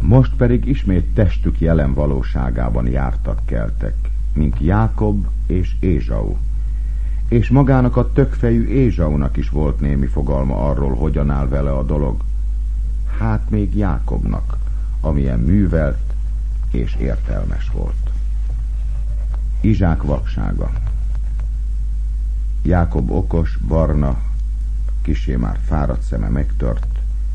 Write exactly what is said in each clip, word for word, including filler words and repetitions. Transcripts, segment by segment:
Most pedig ismét testük jelen valóságában jártak keltek, mint Jákob és Ézsau. És magának a tökfejű Ézsaunak is volt némi fogalma arról, hogyan áll vele a dolog. Hát még Jákobnak, amilyen művelt és értelmes volt. Izsák vaksága. Jákob okos, barna, kissé már fáradt szeme megtört,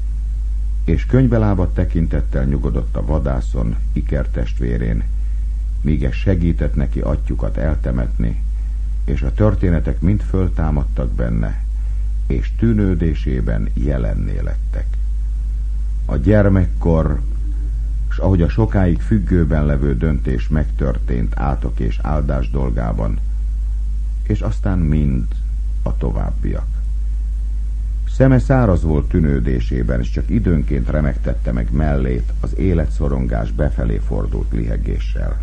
és könybelábadt tekintettel nyugodott a vadászon, ikertestvérén, míg ez segített neki atyjukat eltemetni, és a történetek mind föltámadtak benne, és tűnődésében jelenné lettek. A gyermekkor, s ahogy a sokáig függőben levő döntés megtörtént átok és áldás dolgában, és aztán mind a továbbiak. Szeme száraz volt tűnődésében, és csak időnként remegtette meg mellét az életszorongás befelé fordult lihegéssel.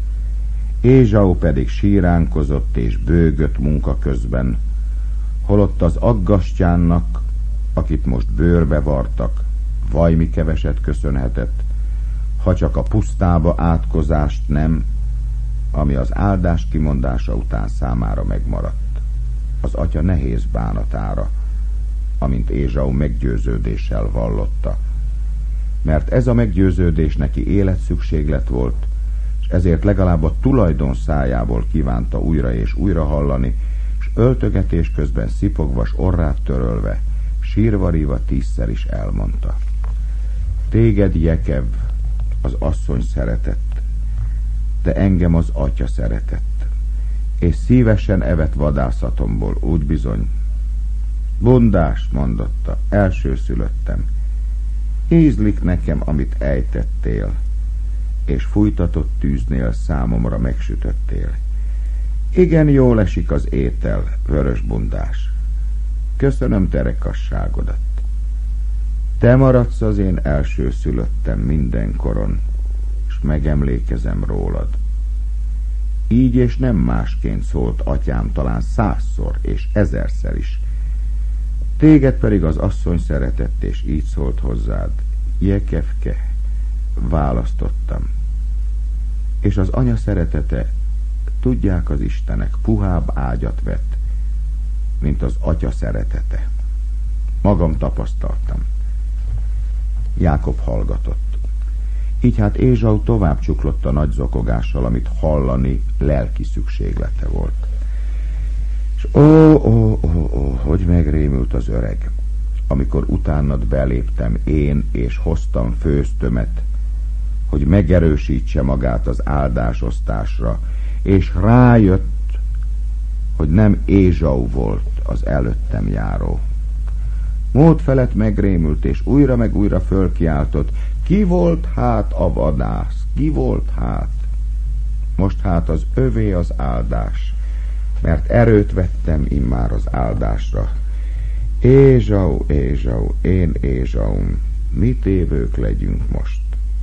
Ézsau pedig síránkozott és bőgött munka közben, holott az aggastyánnak, akit most bőrbe vartak, vajmi keveset köszönhetett, ha csak a pusztába átkozást nem, ami az áldás kimondása után számára megmaradt, az atya nehéz bánatára, amint Ézsau meggyőződéssel vallotta. Mert ez a meggyőződés neki életszükséglet volt, és ezért legalább a tulajdon szájából kívánta újra és újra hallani, és öltögetés közben szipogva s orrát törölve, sírva-ríva tízszer is elmondta. Téged, Jekev, az asszony szeretett, de engem az atya szeretett, és szívesen evett vadászatomból, úgy bizony. Bundás, mondotta, elsőszülöttem, ízlik nekem, amit ejtettél, és fújtatott tűznél számomra megsütöttél. Igen, jól esik az étel, vörös bundás. Köszönöm te rekasságodat. Te maradsz az én elsőszülöttem mindenkoron, és megemlékezem rólad. Így és nem másként szólt atyám talán százszor és ezerszer is. Téged pedig az asszony szeretett, és így szólt hozzád: Jekevke, választottam. És az anya szeretete, tudják az istenek, puhább ágyat vett, mint az atya szeretete. Magam tapasztaltam. Jákob hallgatott. Így hát Ézsau tovább csuklott a nagy zokogással, amit hallani lelki szükséglete volt. És ó, ó, ó, ó, hogy megrémült az öreg, amikor utánad beléptem én, és hoztam főztömet, hogy megerősítse magát az áldásosztásra, és rájött, hogy nem Ézsau volt az előttem járó. Mód felett megrémült, és újra meg újra fölkiáltott: ki volt hát a vadász? Ki volt hát? Most hát az övé az áldás, mert erőt vettem immár az áldásra. Ézsau, Ézsau, én Ézsaum, mi tévők legyünk most.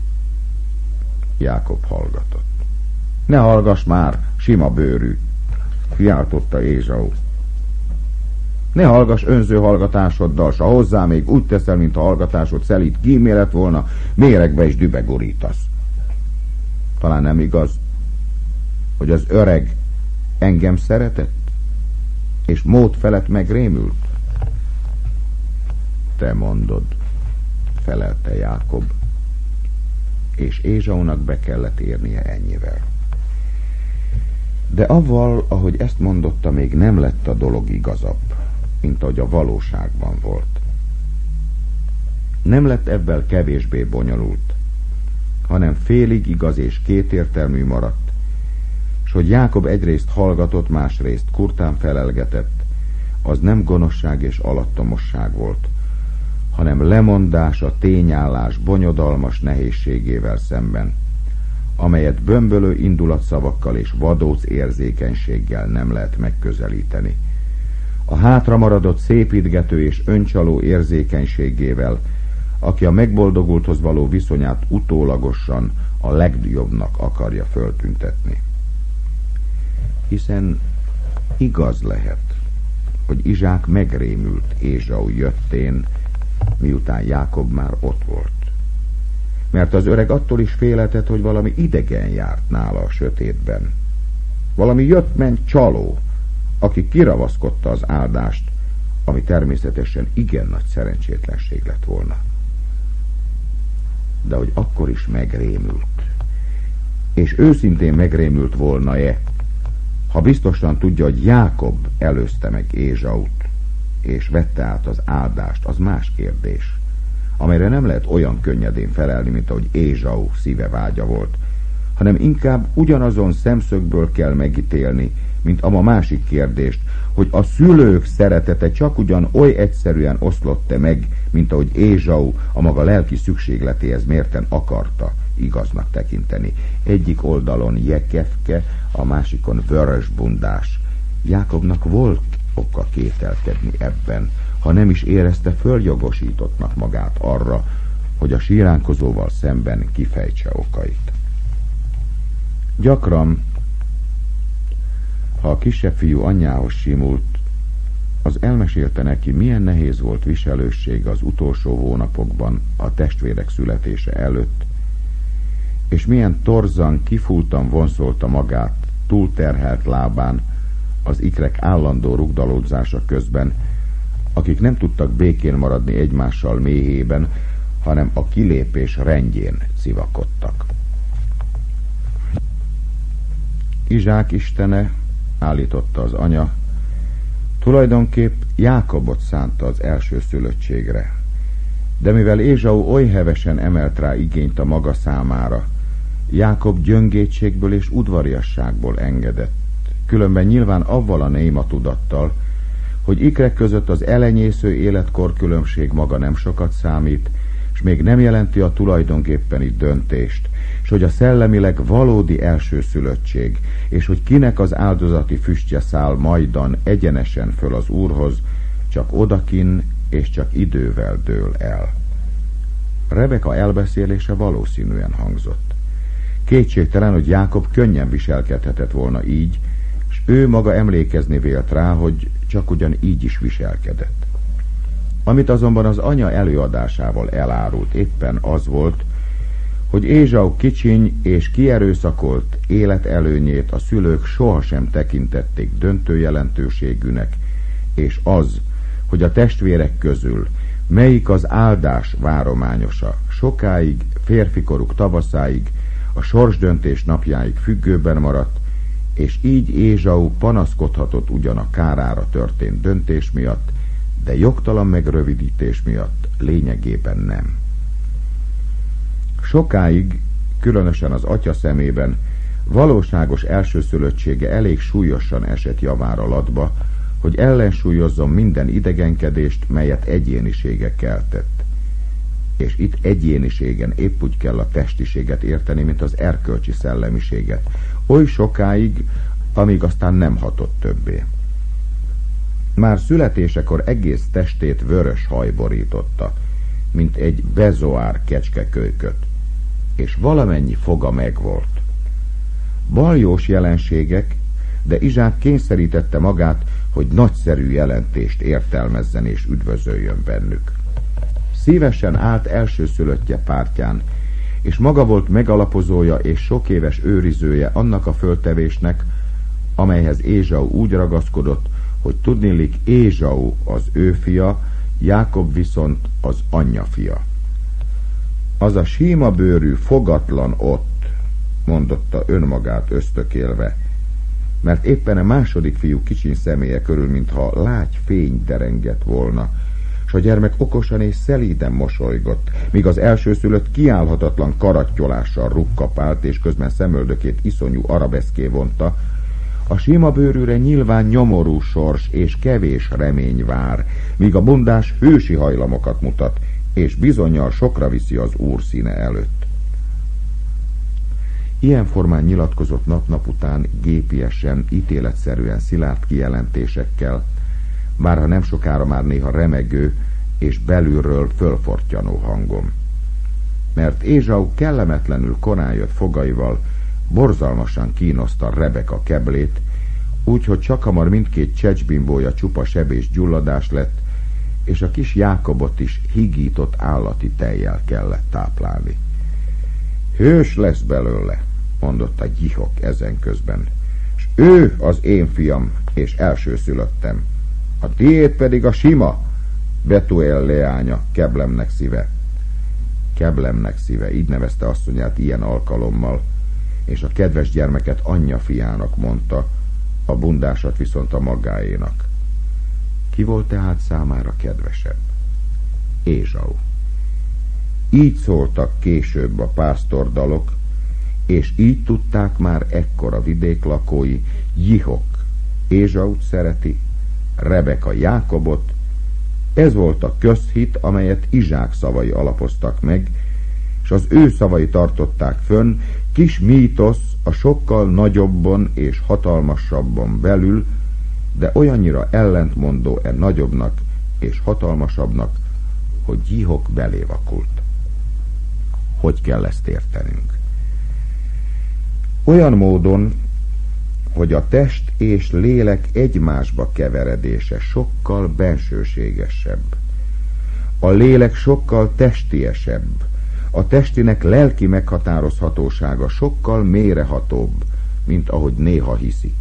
Jákob hallgatott. Ne hallgass már, sima bőrű, kiáltotta Ézsau. Ne hallgass önző hallgatásoddal, s ha hozzá még úgy teszel, mint a hallgatásod szelíd kímé lett volna, méregbe is dübegorítasz. Talán nem igaz, hogy az öreg engem szeretett, és mód felett megrémült? Te mondod, felelte Jákob, és Ézsaunak be kellett érnie ennyivel. De avval, ahogy ezt mondotta, még nem lett a dolog igazabb, mint ahogy a valóságban volt. Nem lett ebből kevésbé bonyolult, hanem félig igaz és kétértelmű maradt, s hogy Jákob egyrészt hallgatott, másrészt kurtán felelgetett, az nem gonoszság és alattomosság volt, hanem lemondás a tényállás bonyodalmas nehézségével szemben, amelyet bömbölő indulatszavakkal és vadóc érzékenységgel nem lehet megközelíteni. A hátramaradott szépítgető és öncsaló érzékenységével, aki a megboldogulthoz való viszonyát utólagosan a legjobbnak akarja föltüntetni. Hiszen igaz lehet, hogy Izsák megrémült Ézsau jöttén, miután Jákob már ott volt. mert az öreg attól is félhetett, hogy valami idegen járt nála a sötétben. Valami jött-ment csaló, aki kiravaszkodta az áldást, ami természetesen igen nagy szerencsétlenség lett volna. De hogy akkor is megrémült. És őszintén megrémült volna-e, ha biztosan tudja, hogy Jákob előzte meg Ézsaut, és vette át az áldást, az más kérdés, amelyre nem lehet olyan könnyedén felelni, mint ahogy Ézsau szíve vágya volt, hanem inkább ugyanazon szemszögből kell megítélni, mint a másik kérdést, hogy a szülők szeretete csak ugyan oly egyszerűen oszlott-e meg, mint ahogy Ézsau a maga lelki szükségletéhez mérten akarta igaznak tekinteni. Egyik oldalon Jekefke, a másikon vörösbundás. Jákobnak volt oka kételkedni ebben, ha nem is érezte följogosítottnak magát arra, hogy a síránkozóval szemben kifejtse okait. Gyakran, ha a kisebb fiú anyjához simult, az elmesélte neki, milyen nehéz volt viselőssége az utolsó hónapokban a testvérek születése előtt, és milyen torzan, kifúltan vonszolta magát túlterhelt lábán az ikrek állandó rugdalódzása közben, akik nem tudtak békén maradni egymással méhében, hanem a kilépés rendjén civakodtak. Izsák istene, állította az anya, tulajdonképp Jákobot szánta az első szülöttségre, de mivel Ézsau oly hevesen emelt rá igényt a maga számára, Jákob gyöngétségből és udvariasságból engedett, különben nyilván avval a néma tudattal, hogy ikrek között az elenyésző életkor különbség maga nem sokat számít, és még nem jelenti a tulajdonképpeni döntést, és hogy a szellemileg valódi elsőszülöttség, és hogy kinek az áldozati füstje száll majdan egyenesen föl az Úrhoz, csak odakin és csak idővel dől el. Rebeka elbeszélése valószínűen hangzott. Kétségtelen, hogy Jákob könnyen viselkedhetett volna így, és ő maga emlékezni vélt rá, hogy csak ugyan így is viselkedett. Amit azonban az anya előadásával elárult éppen az volt, hogy Ézsau kicsiny és kierőszakolt életelőnyét a szülők sohasem tekintették döntő jelentőségűnek, és az, hogy a testvérek közül melyik az áldás várományosa, sokáig, férfikoruk tavaszáig, a sorsdöntés napjáig függőben maradt, és így Ézsau panaszkodhatott ugyan a kárára történt döntés miatt, de jogtalan megrövidítés miatt lényegében nem. Sokáig, különösen az atya szemében, valóságos elsőszülöttsége elég súlyosan esett javára latba, hogy ellensúlyozzon minden idegenkedést, melyet egyénisége keltett. És itt egyéniségen épp úgy kell a testiséget érteni, mint az erkölcsi szellemiséget. Oly sokáig, amíg aztán nem hatott többé. Már születésekor egész testét vörös haj borította, mint egy bezoár kecskekölyköt, és valamennyi foga megvolt. Baljós jelenségek, de Izsák kényszerítette magát, hogy nagyszerű jelentést értelmezzen és üdvözöljön bennük. Szívesen állt elsőszülöttje pártján, és maga volt megalapozója és sok éves őrizője annak a föltevésnek, amelyhez Ézsau úgy ragaszkodott, hogy tudniillik Ézsau az ő fia, Jákob viszont az anyja fia. Az a síma bőrű fogatlan ott, mondotta önmagát ösztökélve, mert éppen a második fiú kicsiny személye körül, mintha lágy fény derengett volna, s a gyermek okosan és szelíden mosolygott, míg az elsőszülött kiállhatatlan karattyolással rukkapált, és közben szemöldökét iszonyú arabeszké vonta. A sima bőrűre nyilván nyomorú sors és kevés remény vár, míg a bundás hősi hajlamokat mutat, és bizonnyal sokra viszi az Úr színe előtt. Ilyen formán nyilatkozott nap-nap után gépiesen, ítéletszerűen szilárd kijelentésekkel, bárha nem sokára már néha remegő és belülről fölfortyanó hangom. Mert Ézsau kellemetlenül korán jött fogaival, borzalmasan kínoszta Rebeka keblét, úgyhogy csakhamar mindkét csecsbimbója csupa seb és gyulladás lett, és a kis Jákobot is higított állati tejjel kellett táplálni. Hős lesz belőle, mondotta Gyihok ezen közben. S ő az én fiam, és elsőszülöttem. A tiéd pedig a sima, Betuel leánya, Keblemnek szíve. Keblemnek szíve, így nevezte asszonyát ilyen alkalommal, és a kedves gyermeket anyja fiának mondta, a bundásat viszont a magáénak. Ki volt tehát számára kedvesebb? Ézsau. Így szóltak később a pásztordalok, és így tudták már ekkor a vidék lakói, Gyihok Ézsaut szereti, Rebeka Jákobot. Ez volt a közhit, amelyet Izsák szavai alapoztak meg, és az ő szavai tartották fönn, kis mítosz a sokkal nagyobban és hatalmasabban belül, de olyannyira ellentmondó e nagyobbnak és hatalmasabbnak, hogy Gyihok belé vakult. Hogy kell ezt értenünk? Olyan módon, hogy a test és lélek egymásba keveredése sokkal bensőségesebb. A lélek sokkal testiesebb, a testinek lelki meghatározhatósága sokkal mélyrehatóbb, mint ahogy néha hiszik.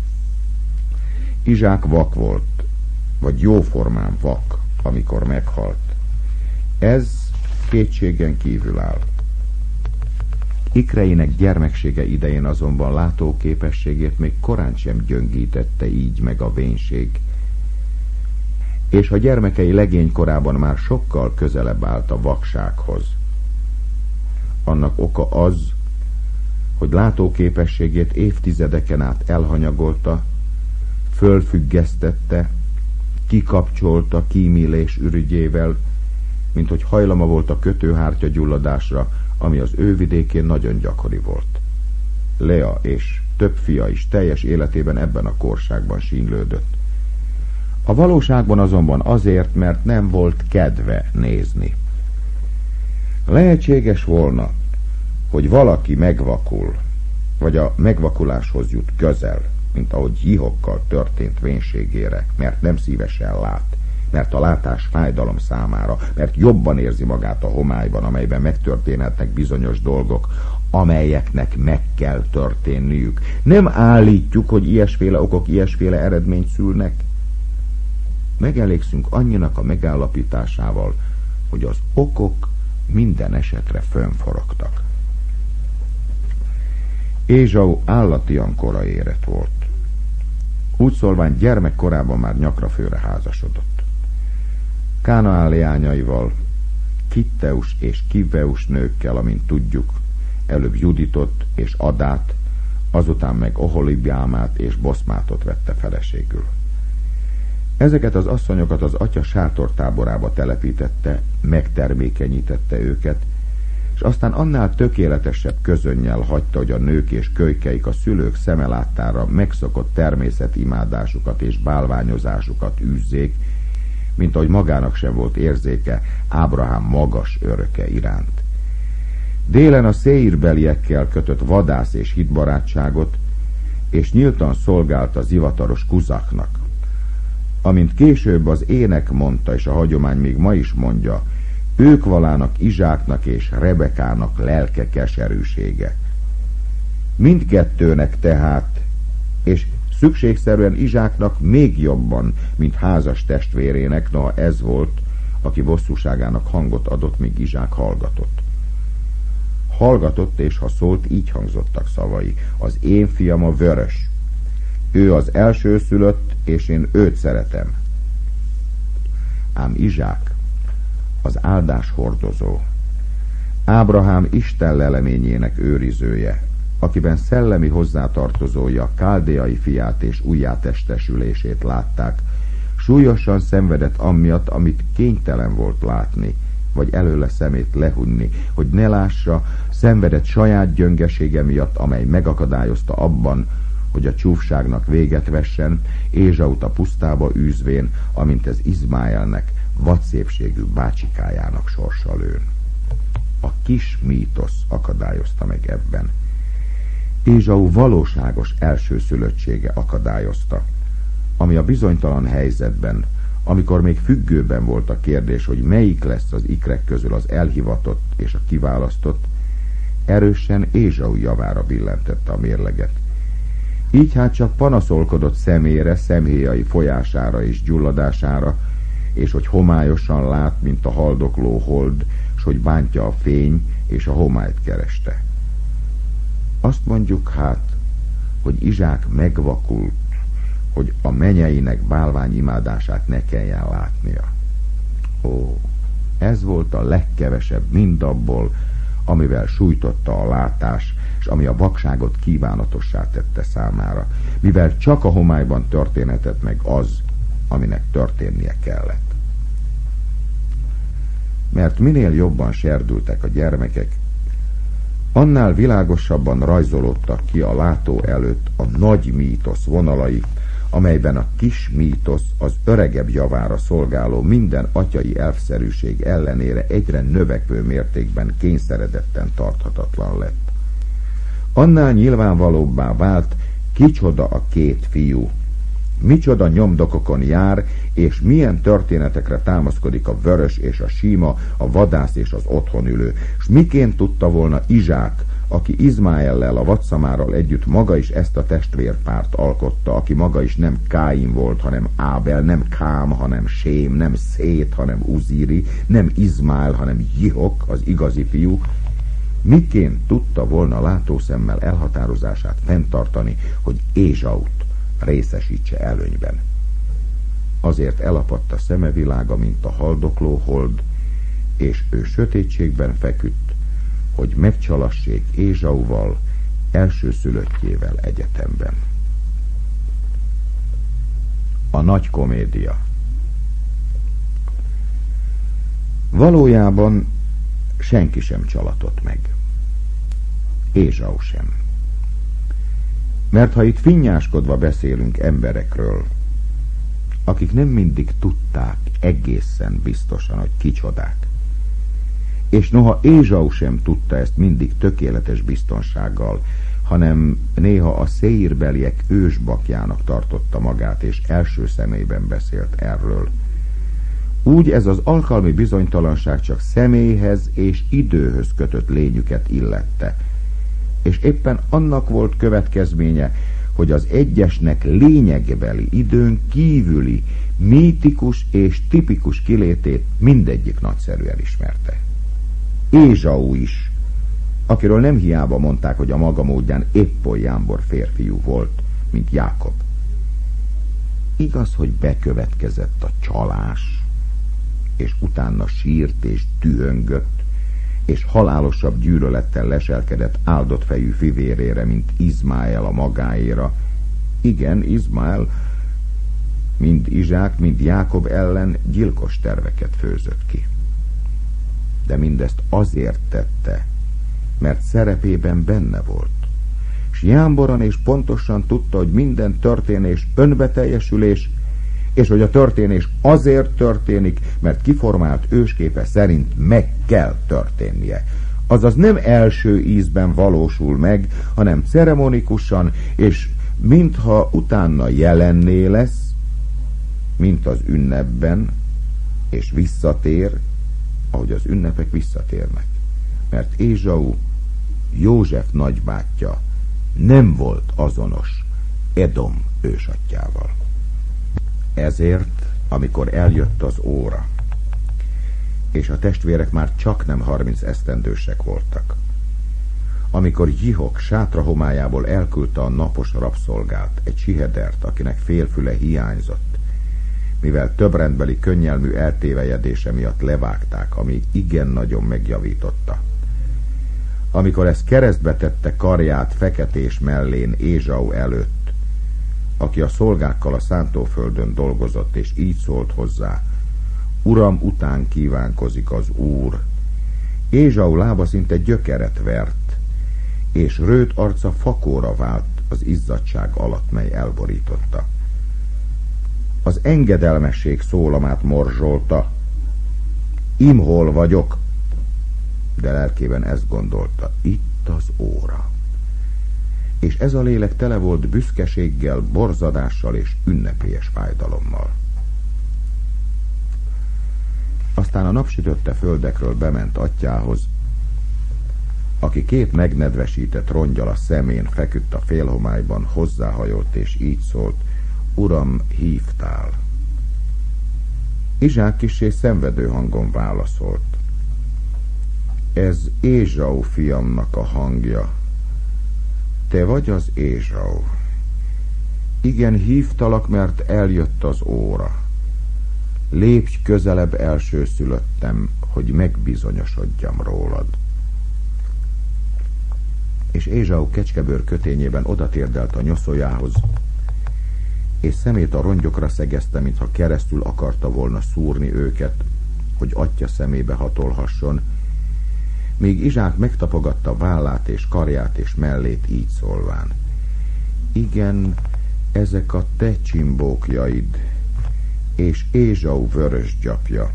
Izsák vak volt, vagy jóformán vak, amikor meghalt. Ez kétségen kívül áll. Ikreinek gyermeksége idején azonban látóképességét még korán sem gyöngítette így meg a vénség, és a gyermekei legénykorában már sokkal közelebb állt a vaksághoz. Annak oka az, hogy látóképességét évtizedeken át elhanyagolta, fölfüggesztette, kikapcsolta kímélés ürügyével, mint hogy hajlama volt a kötőhártya gyulladásra, ami az ő vidékén nagyon gyakori volt. Lea és több fia is teljes életében ebben a korságban sínlődött. A valóságban azonban azért, mert nem volt kedve nézni. Lehetséges volna, hogy valaki megvakul, vagy a megvakuláshoz jut közel, mint ahogy Gyihokkal történt vénségére, mert nem szívesen lát, mert a látás fájdalom számára, mert jobban érzi magát a homályban, amelyben megtörténhetnek bizonyos dolgok, amelyeknek meg kell történniük. Nem állítjuk, hogy ilyesféle okok ilyesféle eredményt szülnek. Megelégszünk annyinak a megállapításával, hogy az okok minden esetre fönnforogtak. Ézsau állatian kora érett volt. Úgy szólván gyermekkorában már nyakra főre házasodott. Kánaán leányaival, Kitteus és Kiveus nőkkel, amint tudjuk, előbb Juditot és Adát, azután meg Oholibiámát és Boszmátot vette feleségül. Ezeket az asszonyokat az atya sátortáborába telepítette, megtermékenyítette őket, és aztán annál tökéletesebb közönnyel hagyta, hogy a nők és kölykeik a szülők szeme láttára megszokott természetimádásukat és bálványozásukat űzzék, mint ahogy magának sem volt érzéke Ábrahám magas öröke iránt. Délen a széírbeliekkel kötött vadász és hitbarátságot, és nyíltan szolgált a zivataros Kuzaknak. Amint később az ének mondta, és a hagyomány még ma is mondja, ők valának Izsáknak és Rebekának lelke keserűsége. Mindkettőnek tehát, és szükségszerűen Izsáknak még jobban, mint házas testvérének, noha ez volt, aki bosszúságának hangot adott, míg Izsák hallgatott. Hallgatott, és ha szólt, így hangzottak szavai: az én fiam a vörös. Ő az elsőszülött, és én őt szeretem. Ám Izsák az áldás hordozó, Ábrahám Isten leleményének őrizője, akiben szellemi hozzátartozója káldeai fiát és újjátestesülését látták, súlyosan szenvedett amiatt, amit kénytelen volt látni, vagy előle szemét lehunni, hogy ne lássa, szenvedett saját gyöngesége miatt, amely megakadályozta abban, hogy a csúfságnak véget vessen, Ézsaut a pusztába űzvén, amint ez Izmáelnek, vadszépségű bácsikájának sorsa lőn. A kis mítosz akadályozta meg ebben. Ézsau valóságos elsőszülöttsége akadályozta, ami a bizonytalan helyzetben, amikor még függőben volt a kérdés, hogy melyik lesz az ikrek közül az elhivatott és a kiválasztott, erősen Ézsau javára billentette a mérleget. Így hát csak panaszolkodott szemére, szemhéjai folyására és gyulladására, és hogy homályosan lát, mint a haldokló hold, s hogy bántja a fény, és a homályt kereste. Azt mondjuk hát, hogy Izsák megvakult, hogy a menyeinek bálvány imádását ne kelljen látnia. Ó, ez volt a legkevesebb mindabból, amivel sújtotta a látás, és ami a vakságot kívánatossá tette számára, mivel csak a homályban történhetett meg az, aminek történnie kellett. Mert minél jobban serdültek a gyermekek, annál világosabban rajzolódtak ki a látó előtt a nagy mítosz vonalai, amelyben a kis mítosz az öregebb javára szolgáló minden atyai elfszerűség ellenére egyre növekvő mértékben kényszeredetten tarthatatlan lett. Annál nyilvánvalóbbá vált, kicsoda a két fiú, micsoda nyomdokokon jár, és milyen történetekre támaszkodik a vörös és a síma, a vadász és az otthonülő, s miként tudta volna Izsák, aki Izmáellel, a vadszamáról együtt maga is ezt a testvérpárt alkotta, aki maga is nem Káin volt, hanem Ábel, nem Kám, hanem Sém, nem Szét, hanem Uzíri, nem Izmáel, hanem Jihok, az igazi fiú, miként tudta volna látószemmel elhatározását fenntartani, hogy Ézsaut részesítse előnyben. Azért elapadt a szemevilága, mint a haldokló hold, és ő sötétségben feküdt, hogy megcsalassék Ézsauval, elsőszülöttjével egyetemben. A nagy komédia. Valójában senki sem csalatott meg. Ézsau sem. Mert ha itt finnyáskodva beszélünk emberekről, akik nem mindig tudták egészen biztosan, hogy kicsodák, és noha Ézsau sem tudta ezt mindig tökéletes biztonsággal, hanem néha a széírbeliek ősbakjának tartotta magát, és első személyben beszélt erről. Úgy ez az alkalmi bizonytalanság csak személyhez és időhöz kötött lényüket illette, és éppen annak volt következménye, hogy az egyesnek lényegbeli időn kívüli, mítikus és tipikus kilétét mindegyik nagyszerűen ismerte. Ézsau is, akiről nem hiába mondták, hogy a maga módján épp oly jámbor férfiú volt, mint Jákob. Igaz, hogy bekövetkezett a csalás, és utána sírt és dühöngött, és halálosabb gyűlölettel leselkedett áldott fejű fivérére, mint Izmáel a magáéra. Igen, Izmáel mind Izsák, mind Jákob ellen gyilkos terveket főzött ki. De mindezt azért tette, mert szerepében benne volt. S jámboran és pontosan tudta, hogy minden történés önbeteljesülés, és hogy a történés azért történik, mert kiformált ősképe szerint meg kell történnie. Azaz nem első ízben valósul meg, hanem ceremonikusan, és mintha utána jelenné lesz, mint az ünnepben, és visszatér, ahogy az ünnepek visszatérnek. Mert Ézsau, József nagybátyja, nem volt azonos Edom ősatyjával. Ezért, amikor eljött az óra, és a testvérek már csak nem harminc esztendősek voltak, amikor Jihok sátrahomályából elküldte a napos rabszolgát, egy sihedert, akinek félfüle hiányzott, mivel többrendbeli könnyelmű eltévejedése miatt levágták, ami igen nagyon megjavította. Amikor ez keresztbe tette karját feketés mellén Ézsau előtt, aki a szolgákkal a szántóföldön dolgozott, és így szólt hozzá: Uram után kívánkozik az Úr. Ézsau lába szinte gyökeret vert, és rőt arca fakóra vált az izzadság alatt, mely elborította. Az engedelmesség szólamát morzsolta: Imhol vagyok, de lelkében ezt gondolta: itt az óra. És ez a lélek tele volt büszkeséggel, borzadással és ünnepélyes fájdalommal. Aztán a napsütötte földekről bement atyjához, aki két megnedvesített rongyal a szemén feküdt a félhomályban, hozzáhajolt és így szólt: Uram, hívtál. Izsák kissé szenvedő hangon válaszolt: Ez Ézsau fiamnak a hangja. Te vagy az Ézsau. Igen, hívtalak, mert eljött az óra. Lépj közelebb, elsőszülöttem, hogy megbizonyosodjam rólad. És Ézsau kecskebőr kötényében odatérdelt a nyoszójához, és szemét a rongyokra szegezte, mintha keresztül akarta volna szúrni őket, hogy atya szemébe hatolhasson, míg Izsák megtapogatta vállát és karját és mellét, így szólván: Igen, ezek a te csimbókjaid, és Ézsau vörös gyapja.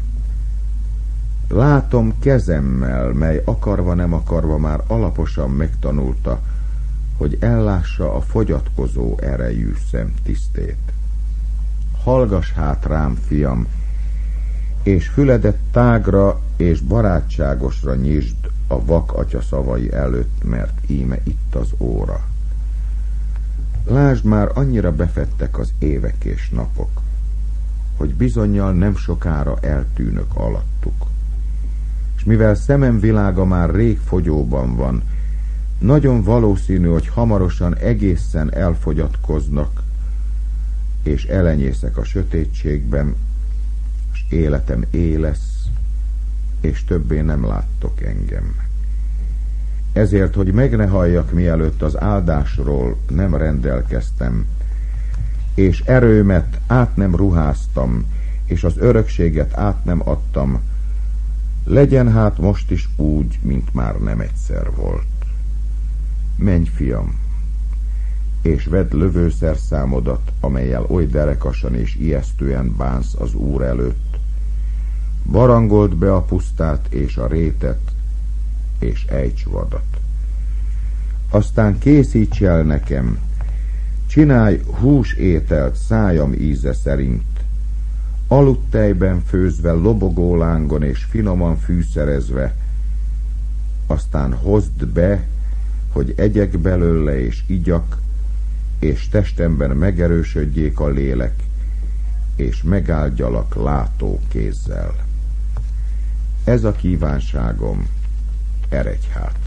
Látom kezemmel, mely akarva nem akarva már alaposan megtanulta, hogy ellássa a fogyatkozó erejű szem tisztét. Hallgass hát rám, fiam, és füledet tágra és barátságosra nyisd a vak atya szavai előtt, mert íme itt az óra. Lásd, már annyira befettek az évek és napok, hogy bizonnyal nem sokára eltűnök alattuk. És mivel szemem világa már rég fogyóban van, nagyon valószínű, hogy hamarosan egészen elfogyatkoznak, és elenyészek a sötétségben, és életem élesz, és többé nem láttok engem. Ezért, hogy meg ne halljak, mielőtt az áldásról nem rendelkeztem, és erőmet át nem ruháztam, és az örökséget át nem adtam, legyen hát most is úgy, mint már nem egyszer volt. Menj, fiam, és vedd lövőszerszámodat, amellyel oly derekasan és ijesztően bánsz az Úr előtt. Barangold be a pusztát és a rétet, és ejts vadat. Aztán készíts el nekem, csinálj húsételt szájam íze szerint, aludtejben főzve, lobogó lángon és finoman fűszerezve, aztán hozd be, hogy egyek belőle és igyak, és testemben megerősödjék a lélek, és megáldjalak látó kézzel. Ez a kívánságom, eredj hát.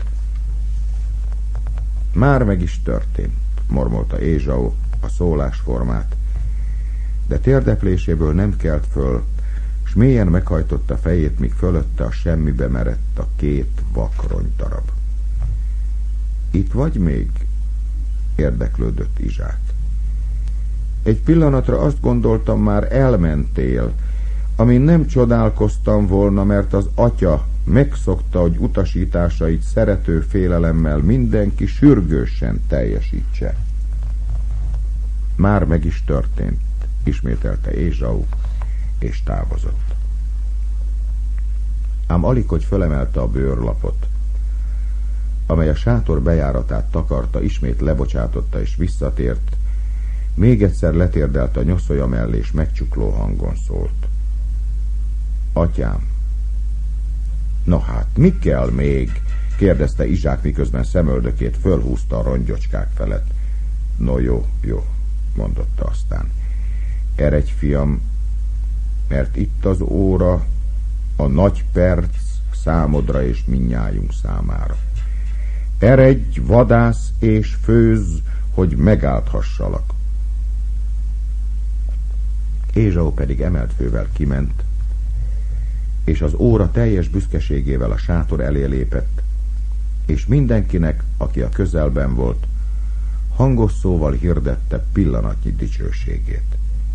Már meg is történt, mormolta Ézsau a szólásformát, de térdepléséből nem kelt föl, s mélyen meghajtotta fejét, míg fölötte a semmibe merett a két vak rongydarab. Itt vagy még? Érdeklődött Izsák. Egy pillanatra azt gondoltam, már elmentél, amin nem csodálkoztam volna, mert az atya megszokta, hogy utasításait szerető félelemmel mindenki sürgősen teljesítse. Már meg is történt, ismételte Ézsau, és távozott. Ám alig, hogy fölemelte a bőrlapot, amely a sátor bejáratát takarta, ismét lebocsátotta és visszatért, még egyszer letérdelt a nyoszolya mellé, és megcsukló hangon szólt: Atyám! Na hát, mi kell még? Kérdezte Izsák, miközben szemöldökét fölhúzta a rongyocskák felett. No jó, jó, mondotta aztán. Eredj, fiam, mert itt az óra, a nagy perc számodra és mindnyájunk számára. Eredj, vadász és főzz, hogy megáldhassalak. Ézsau pedig emelt fővel kiment, és az óra teljes büszkeségével a sátor elé lépett, és mindenkinek, aki a közelben volt, hangos szóval hirdette pillanatnyi dicsőségét.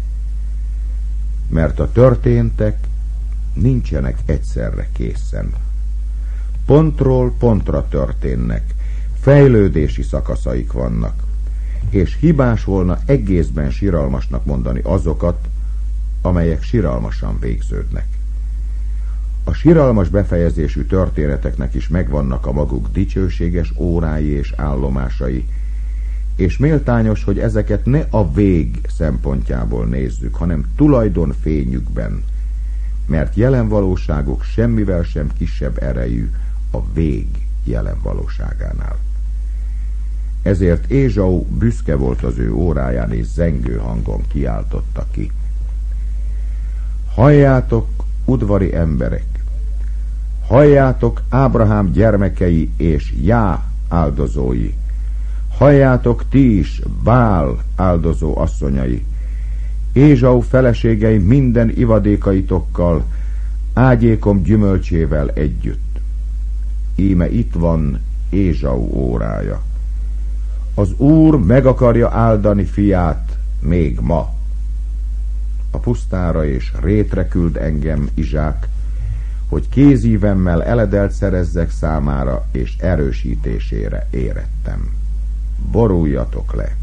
Mert a történtek nincsenek egyszerre készen. Pontról pontra történnek, fejlődési szakaszaik vannak, és hibás volna egészben siralmasnak mondani azokat, amelyek siralmasan végződnek. A siralmas befejezésű történeteknek is megvannak a maguk dicsőséges órái és állomásai, és méltányos, hogy ezeket ne a vég szempontjából nézzük, hanem tulajdon fényükben, mert jelen valóságuk semmivel sem kisebb erejű a vég jelen valóságánál. Ezért Ézsau büszke volt az ő óráján, és zengő hangon kiáltotta ki: halljátok, udvari emberek! Halljátok, Ábrahám gyermekei és Já áldozói! Halljátok ti is, Bál áldozó asszonyai! Ézsau feleségei minden ivadékaitokkal, ágyékom gyümölcsével együtt. Íme itt van Ézsau órája. Az Úr meg akarja áldani fiát még ma. A pusztára és rétre küld engem Izsák, hogy kézívemmel eledelt szerezzek számára, és erősítésére érettem. Boruljatok le!